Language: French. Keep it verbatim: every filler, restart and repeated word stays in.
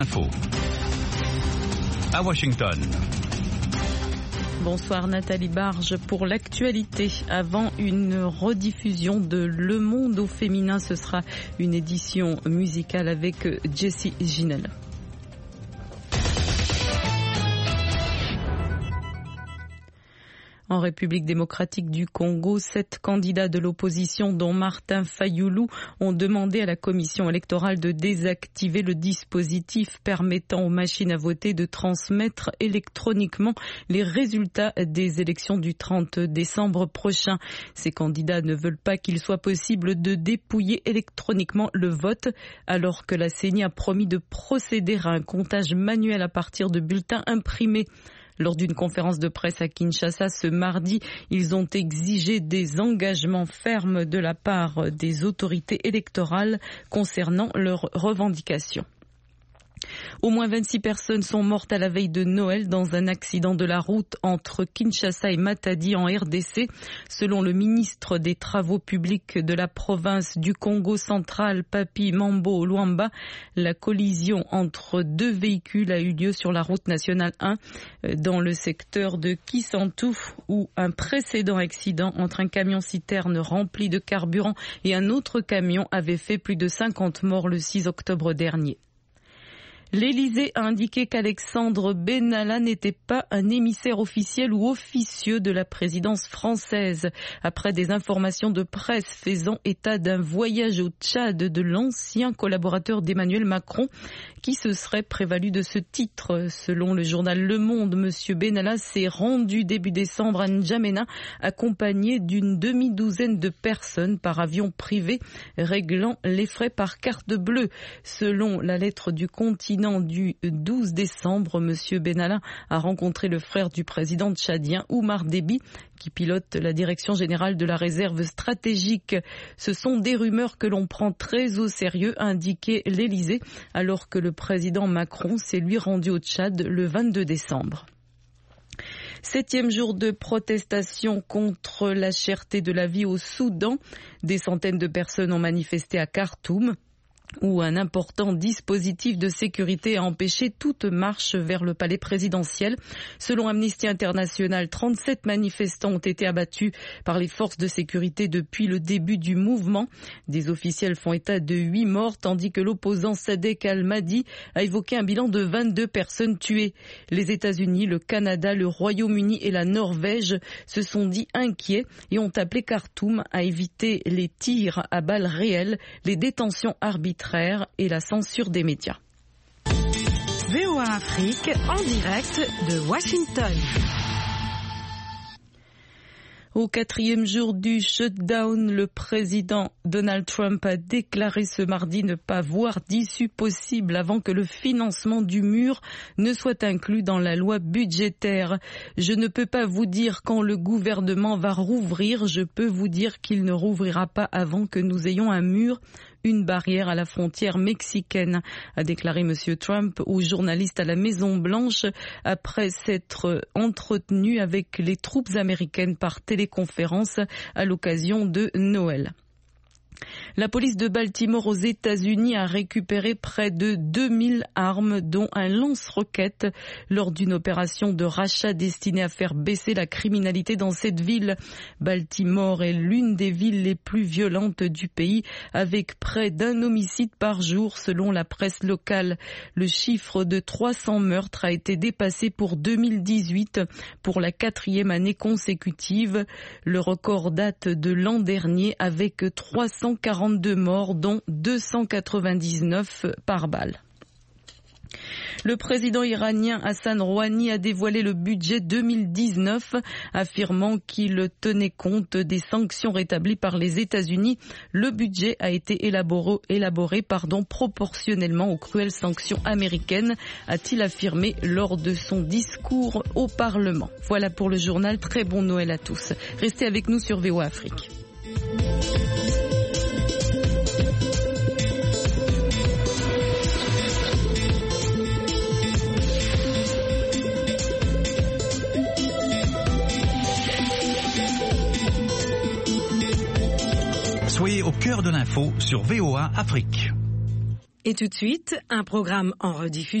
Info. À Washington. Bonsoir Nathalie Barge pour l'actualité. Avant une rediffusion de Le Monde au féminin, ce sera une édition musicale avec Jessie Ginel. En République démocratique du Congo, sept candidats de l'opposition, dont Martin Fayulu, ont demandé à la commission électorale de désactiver le dispositif permettant aux machines à voter de transmettre électroniquement les résultats des élections du trente décembre prochain. Ces candidats ne veulent pas qu'il soit possible de dépouiller électroniquement le vote, alors que la C E N I a promis de procéder à un comptage manuel à partir de bulletins imprimés. Lors d'une conférence de presse à Kinshasa ce mardi, ils ont exigé des engagements fermes de la part des autorités électorales concernant leurs revendications. Au moins vingt-six personnes sont mortes à la veille de Noël dans un accident de la route entre Kinshasa et Matadi en R D C. Selon le ministre des Travaux publics de la province du Congo central, Papi Mambo Luamba, la collision entre deux véhicules a eu lieu sur la route nationale un dans le secteur de Kisantou, où un précédent accident entre un camion-citerne rempli de carburant et un autre camion avait fait plus de cinquante morts le six octobre dernier. L'Élysée a indiqué qu'Alexandre Benalla n'était pas un émissaire officiel ou officieux de la présidence française. Après des informations de presse faisant état d'un voyage au Tchad de l'ancien collaborateur d'Emmanuel Macron, qui se serait prévalu de ce titre. Selon le journal Le Monde, M. Benalla s'est rendu début décembre à N'Djamena, accompagné d'une demi-douzaine de personnes par avion privé, réglant les frais par carte bleue. Selon la lettre du continent du douze décembre, M. Benalla a rencontré le frère du président tchadien Oumar Déby, qui pilote la direction générale de la réserve stratégique. Ce sont des rumeurs que l'on prend très au sérieux, a indiqué l'Élysée, alors que le président Macron s'est lui rendu au Tchad le vingt-deux décembre. Septième jour de protestation contre la cherté de la vie au Soudan. Des centaines de personnes ont manifesté à Khartoum, où un important dispositif de sécurité a empêché toute marche vers le palais présidentiel. Selon Amnesty International, trente-sept manifestants ont été abattus par les forces de sécurité depuis le début du mouvement. Des officiels font état de huit morts, tandis que l'opposant Sadek Al-Mahdi a évoqué un bilan de vingt-deux personnes tuées. Les États-Unis, le Canada, le Royaume-Uni et la Norvège se sont dit inquiets et ont appelé Khartoum à éviter les tirs à balles réelles, les détentions arbitraires et la censure des médias. V O A Afrique en direct de Washington. Au quatrième jour du shutdown, le président Donald Trump a déclaré ce mardi ne pas voir d'issue possible avant que le financement du mur ne soit inclus dans la loi budgétaire. Je ne peux pas vous dire quand le gouvernement va rouvrir, je peux vous dire qu'il ne rouvrira pas avant que nous ayons un mur, une barrière à la frontière mexicaine, a déclaré M. Trump aux journalistes à la Maison-Blanche après s'être entretenu avec les troupes américaines par téléconférence à l'occasion de Noël. La police de Baltimore aux États-Unis a récupéré près de deux mille armes, dont un lance-roquettes, lors d'une opération de rachat destinée à faire baisser la criminalité dans cette ville. Baltimore est l'une des villes les plus violentes du pays, avec près d'un homicide par jour selon la presse locale. Le chiffre de trois cents meurtres a été dépassé pour deux mille dix-huit pour la quatrième année consécutive. Le record date de l'an dernier avec trois cent quarante-deux morts, dont deux cent quatre-vingt-dix-neuf par balle. Le président iranien Hassan Rouhani a dévoilé le budget deux mille dix-neuf, affirmant qu'il tenait compte des sanctions rétablies par les États-Unis. Le budget a été élaboré, élaboré pardon, proportionnellement aux cruelles sanctions américaines, a-t-il affirmé lors de son discours au Parlement. Voilà pour le journal. Très bon Noël à tous. Restez avec nous sur V O A Afrique. Soyez au cœur de l'info sur V O A Afrique. Et tout de suite, un programme en rediffusion.